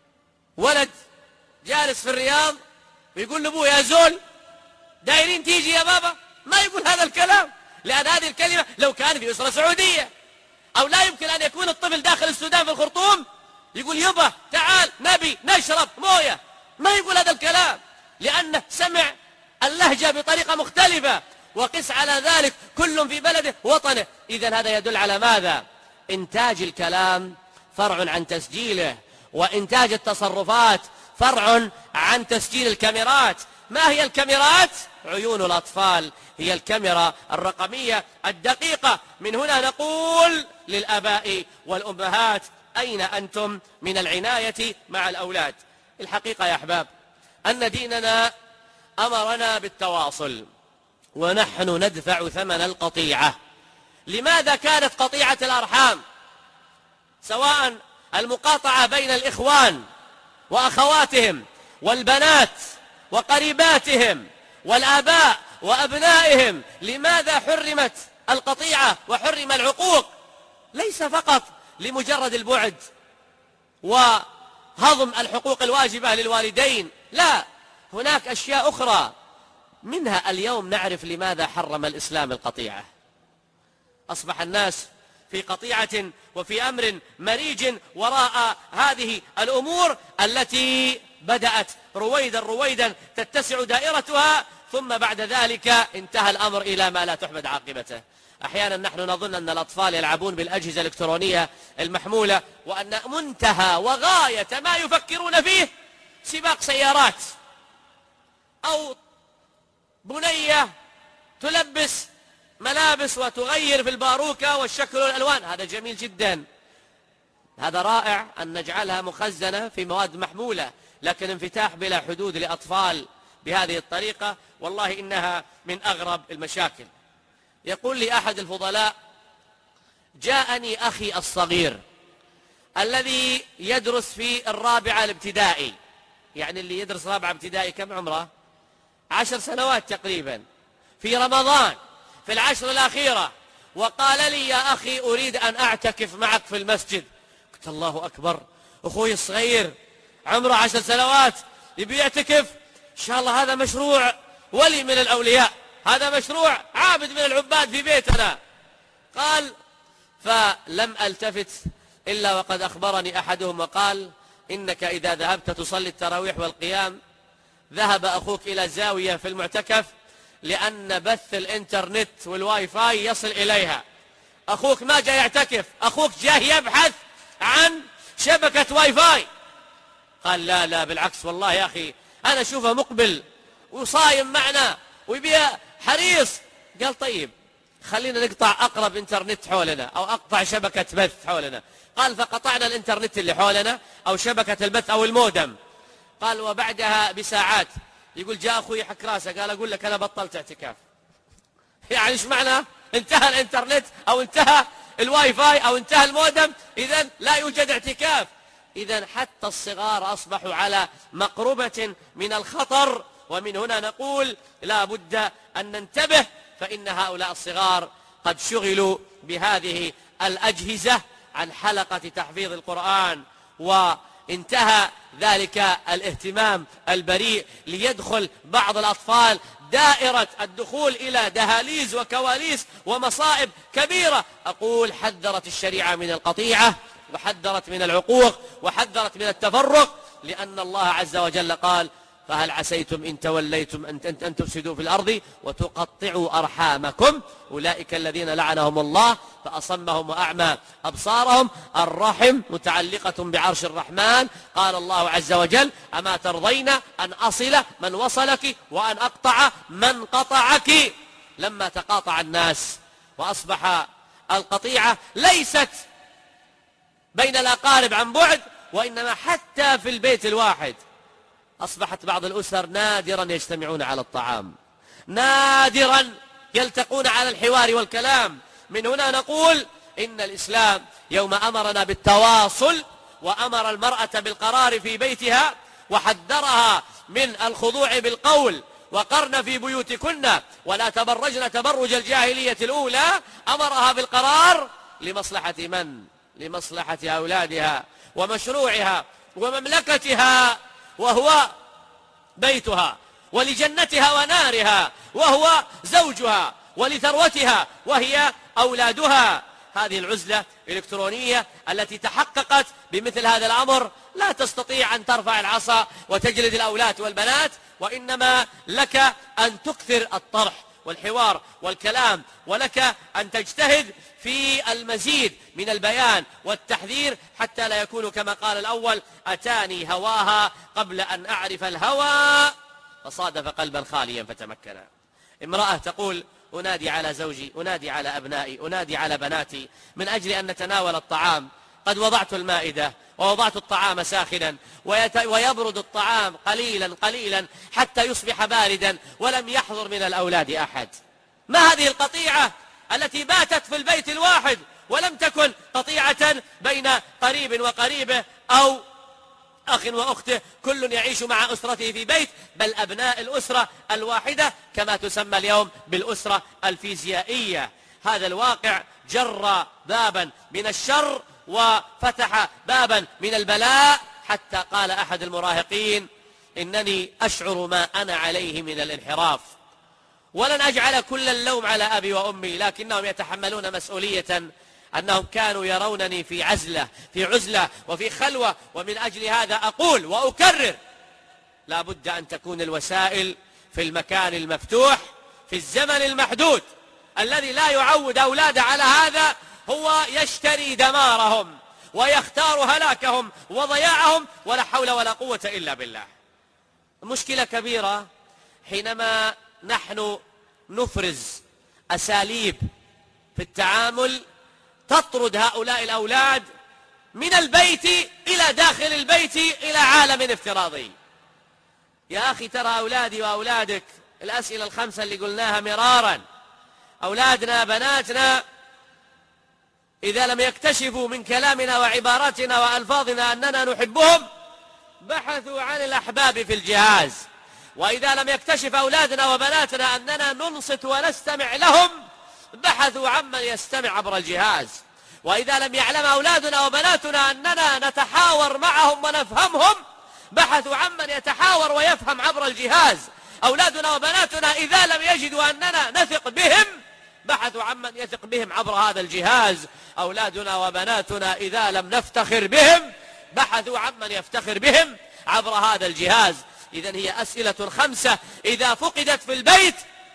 ولد جالس في الرياض ويقول لأبوه يا زول دايرين تيجي يا بابا، ما يقول هذا الكلام، لأن هذه الكلمة لو كان في أسرة سعودية. أو لا يمكن أن يكون الطفل داخل السودان في الخرطوم يقول يبا تعال نبي نشرب موية، ما يقول هذا الكلام لأنه سمع اللهجة بطريقة مختلفة. وقس على ذلك كل في بلده وطنه. إذن هذا يدل على ماذا؟ إنتاج الكلام فرع عن تسجيله، وإنتاج التصرفات فرع عن تسجيل الكاميرات. ما هي الكاميرات؟ عيون الأطفال هي الكاميرا الرقمية الدقيقة. من هنا نقول للآباء والأمهات أين أنتم من العناية مع الأولاد؟ الحقيقة يا أحباب أن ديننا أمرنا بالتواصل، ونحن ندفع ثمن القطيعة. لماذا كانت قطيعة الأرحام سواء المقاطعة بين الإخوان وأخواتهم والبنات وقريباتهم والآباء وأبنائهم، لماذا حرمت القطيعة وحرم العقوق؟ ليس فقط لمجرد البعد وهضم الحقوق الواجبة للوالدين، لا، هناك أشياء أخرى. منها اليوم نعرف لماذا حرم الإسلام القطيعة. أصبح الناس في قطيعة وفي أمر مريج وراء هذه الأمور التي بدأت رويدا رويدا تتسع دائرتها ثم بعد ذلك انتهى الأمر إلى ما لا تحمد عاقبته. أحيانا نحن نظن أن الأطفال يلعبون بالأجهزة الإلكترونية المحمولة، وأن منتهى وغاية ما يفكرون فيه سباق سيارات، أو بنية تلبس ملابس وتغير في الباروكة والشكل والألوان. هذا جميل جدا، هذا رائع أن نجعلها مخزنة في مواد محمولة، لكن انفتاح بلا حدود لأطفال بهذه الطريقة والله إنها من أغرب المشاكل. يقول لي أحد الفضلاء: جاءني أخي الصغير الذي يدرس في الرابعة الابتدائي، يعني اللي يدرس رابعة ابتدائي كم عمره؟ عشر سنوات تقريبا، في رمضان في العشر الأخيرة، وقال لي: يا أخي أريد أن أعتكف معك في المسجد. قلت: الله أكبر، أخوي الصغير عمره عشر سنوات يبي يعتكف، إن شاء الله هذا مشروع ولي من الأولياء، هذا مشروع عابد من العباد في بيتنا. قال: فلم ألتفت إلا وقد أخبرني أحدهم وقال: إنك إذا ذهبت تصلي التراويح والقيام ذهب أخوك إلى زاوية في المعتكف لأن بث الإنترنت والواي فاي يصل إليها. أخوك ما جاء يعتكف، أخوك جاء يبحث عن شبكة واي فاي. قال: لا لا بالعكس والله يا أخي أنا أشوفه مقبل وصايم معنا ويبيع حريص. قال: طيب خلينا نقطع أقرب إنترنت حولنا أو أقطع شبكة بث حولنا. قال: فقطعنا الإنترنت اللي حولنا أو شبكة البث أو المودم. قال: وبعدها بساعات يقول جاء أخوي حك راسه، قال: أقول لك أنا بطلت اعتكاف. يعني إيش معنى؟ انتهى الإنترنت أو انتهى الواي فاي أو انتهى المودم، إذن لا يوجد اعتكاف. إذن حتى الصغار أصبحوا على مقربة من الخطر، ومن هنا نقول لا بد أن ننتبه، فإن هؤلاء الصغار قد شغلوا بهذه الأجهزة عن حلقة تحفيظ القرآن، وانتهى ذلك الاهتمام البريء ليدخل بعض الأطفال دائرة الدخول إلى دهاليز وكواليس ومصائب كبيرة. أقول: حذرت الشريعة من القطيعة، وحذرت من العقوق، وحذرت من التفرق، لأن الله عز وجل قال: فهل عسيتم إن توليتم أن, أن تفسدوا في الأرض وتقطعوا أرحامكم أولئك الذين لعنهم الله فأصمهم وأعمى أبصارهم. الرحم متعلقة بعرش الرحمن. قال الله عز وجل: أما ترضين أن أصل من وصلك وأن أقطع من قطعك. لما تقاطع الناس وأصبح القطيعة ليست بين الأقارب عن بعد، وإنما حتى في البيت الواحد أصبحت بعض الأسر نادرا يجتمعون على الطعام، نادرا يلتقون على الحوار والكلام. من هنا نقول إن الإسلام يوم أمرنا بالتواصل وأمر المرأة بالقرار في بيتها وحذرها من الخضوع بالقول وقرن في بيوتكن ولا تبرجن تبرج الجاهلية الأولى، أمرها بالقرار لمصلحة من؟ لمصلحة أولادها ومشروعها ومملكتها، وهو بيتها، ولجنتها ونارها وهو زوجها، ولثروتها وهي أولادها. هذه العزلة الإلكترونية التي تحققت بمثل هذا الأمر لا تستطيع أن ترفع العصا وتجلد الأولاد والبنات، وإنما لك أن تكثر الطرح والحوار والكلام، ولك أن تجتهد في المزيد من البيان والتحذير حتى لا يكون كما قال الأول: أتاني هواها قبل أن أعرف الهوى فصادف قلبا خاليا فتمكنا. امرأة تقول: أنادي على زوجي، أنادي على أبنائي، أنادي على بناتي من أجل أن نتناول الطعام. قد وضعت المائدة ووضعت الطعام ساخنا ويبرد الطعام قليلا قليلا حتى يصبح باردا ولم يحضر من الأولاد أحد. ما هذه القطيعة التي باتت في البيت الواحد ولم تكن قطيعة بين قريب وقريبه أو أخ وأخته، كل يعيش مع أسرته في بيت، بل أبناء الأسرة الواحدة كما تسمى اليوم بالأسرة الفيزيائية. هذا الواقع جر بابا من الشر وفتح بابا من البلاء، حتى قال أحد المراهقين: إنني أشعر ما أنا عليه من الانحراف، ولن أجعل كل اللوم على أبي وأمي، لكنهم يتحملون مسؤولية أنهم كانوا يرونني في عزلة في عزلة وفي خلوة. ومن أجل هذا أقول وأكرر: لا بد أن تكون الوسائل في المكان المفتوح في الزمن المحدود. الذي لا يعود أولاده على هذا هو يشتري دمارهم ويختار هلاكهم وضياعهم، ولا حول ولا قوة إلا بالله. مشكلة كبيرة حينما نحن نفرز أساليب في التعامل تطرد هؤلاء الأولاد من البيت إلى داخل البيت إلى عالم افتراضي. يا أخي ترى أولادي وأولادك الأسئلة الخمسة اللي قلناها مرارا، أولادنا بناتنا إذا لم يكتشفوا من كلامنا وعباراتنا وألفاظنا أننا نحبهم بحثوا عن الأحباب في الجهاز، وإذا لم يكتشف أولادنا وبناتنا أننا ننصت ونستمع لهم بحثوا عمن يستمع عبر الجهاز، وإذا لم يعلم أولادنا وبناتنا أننا نتحاور معهم ونفهمهم بحثوا عمن يتحاور ويفهم عبر الجهاز. أولادنا وبناتنا إذا لم يجدوا أننا نثق بهم بحثوا عمن يثق بهم عبر هذا الجهاز. أولادنا وبناتنا إذا لم نفتخر بهم بحثوا عمن يفتخر بهم عبر هذا الجهاز. إذن هي أسئلة خمسة إذا فقدت في البيت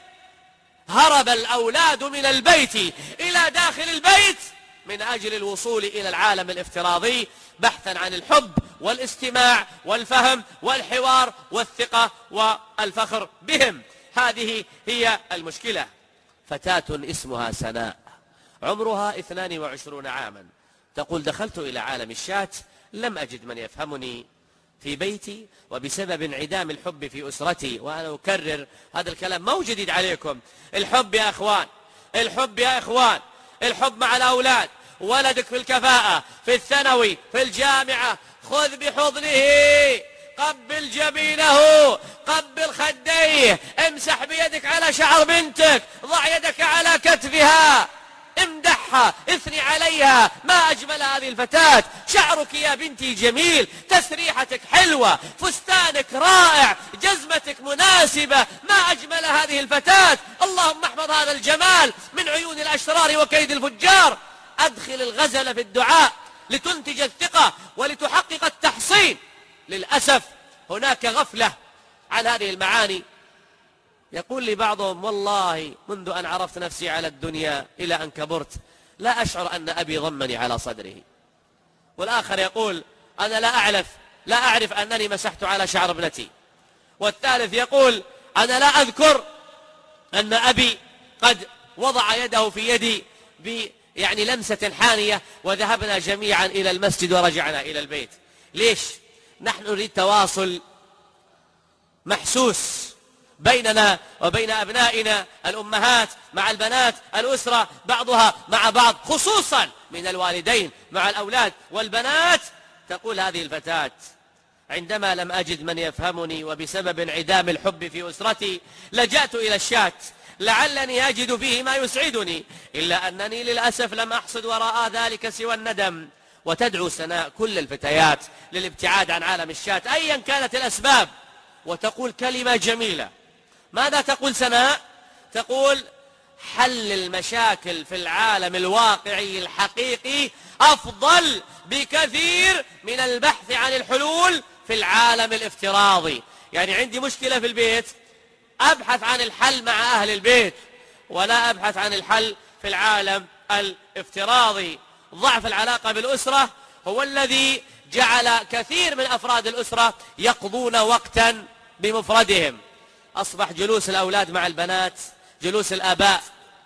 هرب الأولاد من البيت إلى داخل البيت من أجل الوصول إلى العالم الافتراضي بحثا عن الحب والاستماع والفهم والحوار والثقة والفخر بهم. هذه هي المشكلة. فتاة اسمها سناء عمرها اثنان وعشرون عاما تقول دخلت إلى عالم الشات لم أجد من يفهمني في بيتي وبسبب انعدام الحب في أسرتي. وأنا أكرر هذا الكلام مو جديد عليكم. الحب يا أخوان، الحب يا إخوان، الحب مع الأولاد. ولدك في الكفاءة في الثانوي في الجامعة خذ بحضنه قبل جبينه قبل خديه امسح بيدك على شعر بنتك ضع يدك على كتفها امدحها اثني عليها. ما أجمل هذه الفتاة، شعرك يا بنتي جميل، تسريحتك حلوة، فستانك رائع، جزمتك مناسبة، ما أجمل هذه الفتاة. اللهم احفظ هذا الجمال من عيون الأشرار وكيد الفجار. أدخل الغزل في الدعاء لتنتج الثقة ولتحقق التحصين. للأسف هناك غفلة عن هذه المعاني. يقول لي بعضهم والله منذ أن عرفت نفسي على الدنيا إلى أن كبرت لا أشعر أن أبي ضمني على صدره. والآخر يقول أنا لا أعرف لا أعرف أنني مسحت على شعر ابنتي. والثالث يقول أنا لا أذكر أن أبي قد وضع يده في يدي ب يعني لمسة حانية وذهبنا جميعا إلى المسجد ورجعنا إلى البيت. ليش؟ نحن نريد تواصل محسوس بيننا وبين أبنائنا، الأمهات مع البنات، الأسرة بعضها مع بعض، خصوصا من الوالدين مع الأولاد والبنات. تقول هذه الفتاة عندما لم أجد من يفهمني وبسبب انعدام الحب في أسرتي لجأت إلى الشات لعلني أجد فيه ما يسعدني، إلا أنني للأسف لم أحصد وراء ذلك سوى الندم. وتدعو سناء كل الفتيات للابتعاد عن عالم الشات أيا كانت الأسباب، وتقول كلمة جميلة. ماذا تقول سناء؟ تقول حل المشاكل في العالم الواقعي الحقيقي أفضل بكثير من البحث عن الحلول في العالم الافتراضي. يعني عندي مشكلة في البيت أبحث عن الحل مع أهل البيت ولا أبحث عن الحل في العالم الافتراضي. ضعف العلاقة بالأسرة هو الذي جعل كثير من أفراد الأسرة يقضون وقتا بمفردهم. أصبح جلوس الأولاد مع البنات، جلوس الآباء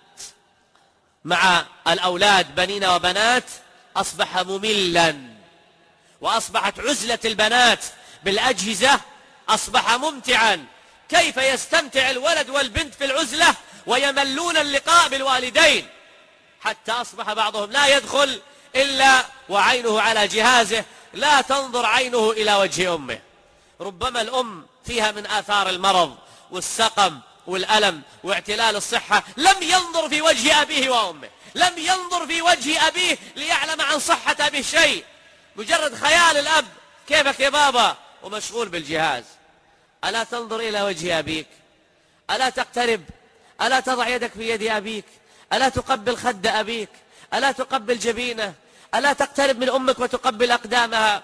مع الأولاد بنين وبنات أصبح مملا، وأصبحت عزلة البنات بالأجهزة أصبح ممتعا. كيف يستمتع الولد والبنت في العزلة ويملون اللقاء بالوالدين، حتى أصبح بعضهم لا يدخل إلا وعينه على جهازه، لا تنظر عينه إلى وجه أمه. ربما الأم فيها من آثار المرض والسقم والألم واعتلال الصحة لم ينظر في وجه أبيه وأمه، لم ينظر في وجه أبيه ليعلم عن صحة أبيه شيء. مجرد خيال الأب كيفك يا بابا ومشغول بالجهاز. ألا تنظر إلى وجه أبيك؟ ألا تقترب؟ ألا تضع يدك في يد أبيك؟ ألا تقبل خد أبيك؟ ألا تقبل جبينه؟ ألا تقترب من أمك وتقبل أقدامها؟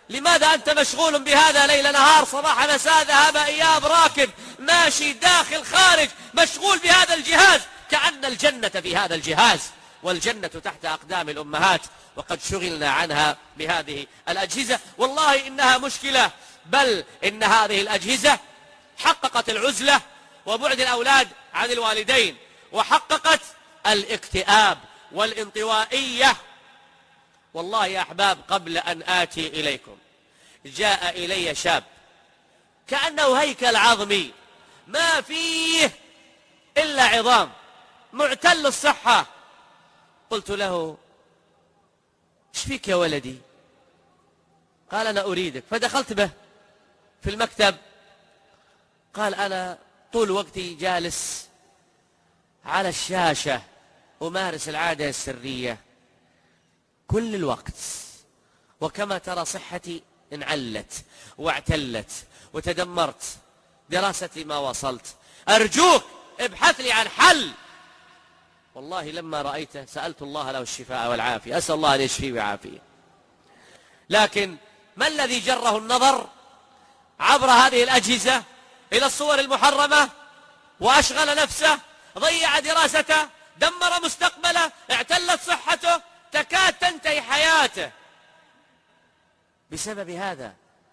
لماذا أنت مشغول بهذا ليل نهار صباح مساء ذهاب إياب راكب ماشي داخل خارج مشغول بهذا الجهاز كأن الجنة في هذا الجهاز والجنة تحت أقدام الأمهات وقد شغلنا عنها بهذه الأجهزة. والله إنها مشكلة، بل إن هذه الأجهزة حققت العزلة وبعد الأولاد عن الوالدين وحققت الاكتئاب والانطوائية. والله يا أحباب قبل أن آتي إليكم جاء إلي شاب كأنه هيكل عظمي ما فيه إلا عظام معتل الصحة. قلت له ايش فيك يا ولدي؟ قال أنا أريدك. فدخلت به في المكتب قال أنا طول وقتي جالس على الشاشة أمارس العادة السرية كل الوقت، وكما ترى صحتي انعلت واعتلت وتدمرت، دراستي ما وصلت، أرجوك ابحث لي عن حل. والله لما رأيته سألت الله له الشفاء والعافية، أسأل الله أن يشفيه ويعافيه. لكن ما الذي جره النظر عبر هذه الأجهزة إلى الصور المحرمة وأشغل نفسه، ضيع دراسته، دمر مستقبله، اعتلت صحته، تكاد تنتهي حياته بسبب هذا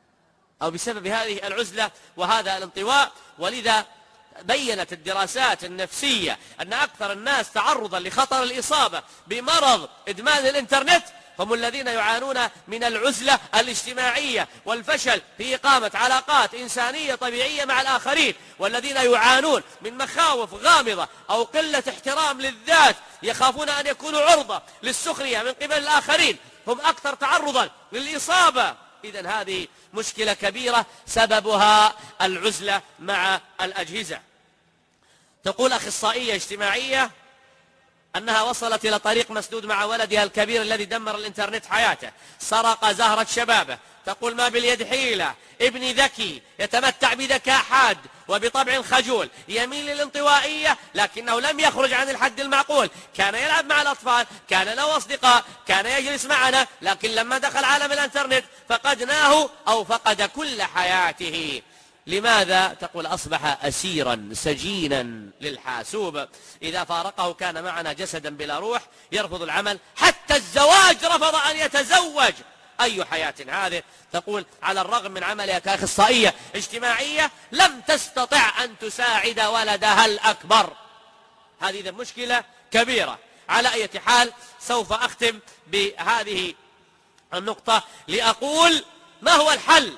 أو بسبب هذه العزلة وهذا الانطواء. ولذا بيّنت الدراسات النفسية أن أكثر الناس تعرضا لخطر الإصابة بمرض إدمان الإنترنت هم الذين يعانون من العزلة الاجتماعية والفشل في إقامة علاقات إنسانية طبيعية مع الآخرين، والذين يعانون من مخاوف غامضة أو قلة احترام للذات، يخافون أن يكونوا عرضة للسخرية من قبل الآخرين، هم أكثر تعرضا للإصابة. إذن هذه مشكلة كبيرة سببها العزلة مع الأجهزة. تقول أخصائية اجتماعية أنها وصلت إلى طريق مسدود مع ولدها الكبير الذي دمر الإنترنت حياته، سرق زهرة شبابه. تقول ما باليد حيلة، ابني ذكي يتمتع بذكاء حاد وبطبع خجول، يميل للانطوائية لكنه لم يخرج عن الحد المعقول، كان يلعب مع الأطفال، كان له أصدقاء، كان يجلس معنا، لكن لما دخل عالم الإنترنت فقدناه أو فقد كل حياته. لماذا؟ تقول أصبح أسيرا سجينا للحاسوب، إذا فارقه كان معنا جسدا بلا روح، يرفض العمل، حتى الزواج رفض أن يتزوج. أي حياة هذه؟ تقول على الرغم من عملها كأخصائية اجتماعية لم تستطع أن تساعد ولدها الأكبر. هذه إذا مشكلة كبيرة. على أي حال سوف أختم بهذه النقطة لأقول ما هو الحل؟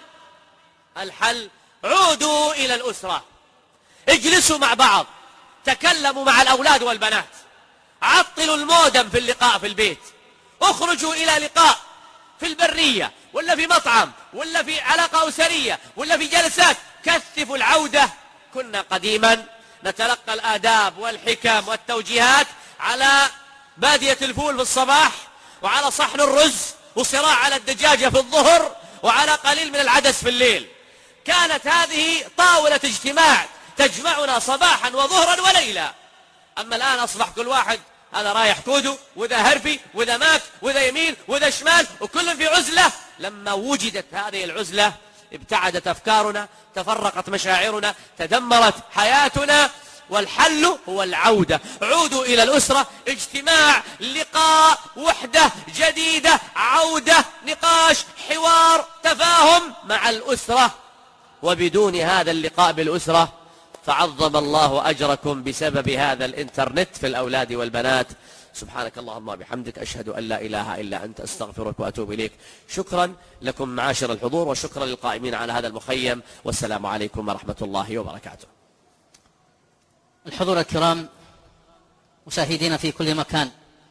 الحل عودوا إلى الأسرة، اجلسوا مع بعض، تكلموا مع الأولاد والبنات، عطلوا المودم في اللقاء في البيت، اخرجوا إلى لقاء في البرية ولا في مطعم ولا في علاقة أسرية ولا في جلسات، كثفوا العودة. كنا قديما نتلقى الآداب والحكم والتوجيهات على بادية الفول في الصباح، وعلى صحن الرز، وصراع على الدجاجة في الظهر، وعلى قليل من العدس في الليل. كانت هذه طاولة اجتماع تجمعنا صباحا وظهرا وليلا. أما الآن أصبح كل واحد هذا رايح كودو وذا هرفي وذا ماك وذا يمين وذا شمال، وكل في عزلة. لما وجدت هذه العزلة ابتعدت أفكارنا، تفرقت مشاعرنا، تدمرت حياتنا. والحل هو العودة. عودوا إلى الأسرة، اجتماع، لقاء، وحدة جديدة، عودة، نقاش، حوار، تفاهم مع الأسرة. وبدون هذا اللقاء بالأسرة فعظم الله أجركم بسبب هذا الإنترنت في الأولاد والبنات. سبحانك اللهم وبحمدك، أشهد أن لا إله إلا أنت، أستغفرك وأتوب إليك. شكرا لكم معاشر الحضور، وشكرا للقائمين على هذا المخيم، والسلام عليكم ورحمة الله وبركاته. الحضور الكرام مشاهدين في كل مكان،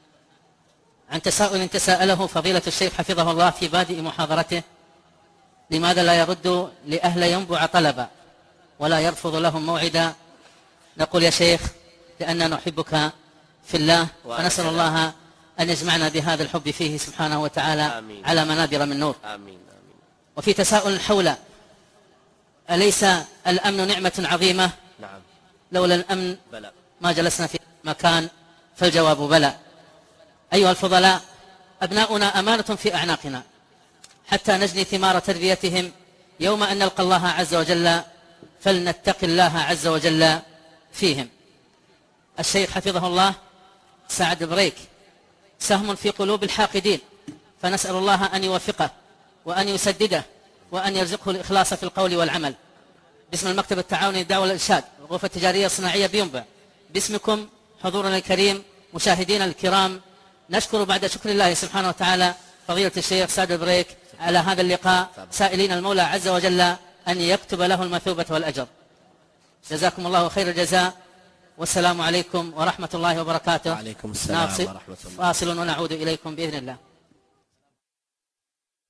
عن تساؤل تساءله فضيلة الشيخ حفظه الله في بادئ محاضرته: لماذا لا يرد لأهل ينبع طلبا ولا يرفض لهم موعدا؟ نقول يا شيخ لأننا نحبك في الله، ونسأل الله أن يجمعنا بهذا الحب فيه سبحانه وتعالى. آمين. على منابر من نور. آمين. آمين. وفي تساؤل حول أليس الأمن نعمة عظيمة؟ نعم. لولا الأمن بلى ما جلسنا في مكان، فالجواب بلى. أيها الفضلاء، أبناؤنا أمانة في أعناقنا، حتى نجني ثمار تربيتهم يوم أن نلقى الله عز وجل، فلنتق الله عز وجل فيهم. الشيخ حفظه الله سعد بريك سهم في قلوب الحاقدين، فنسأل الله أن يوفقه وأن يسدده وأن يرزقه الإخلاص في القول والعمل. باسم المكتب التعاوني للدعوة والإرشاد والغرفة التجارية الصناعية بينبع، باسمكم حضورنا الكريم مشاهدينا الكرام، نشكر بعد شكر الله سبحانه وتعالى فضيلة الشيخ سعد بريك على هذا اللقاء، سائلين المولى عز وجل أن يكتب له المثوبة والأجر. جزاكم الله خير الجزاء، والسلام عليكم ورحمة الله وبركاته. وعليكم السلام ورحمة الله. فاصل ونعود إليكم بإذن الله.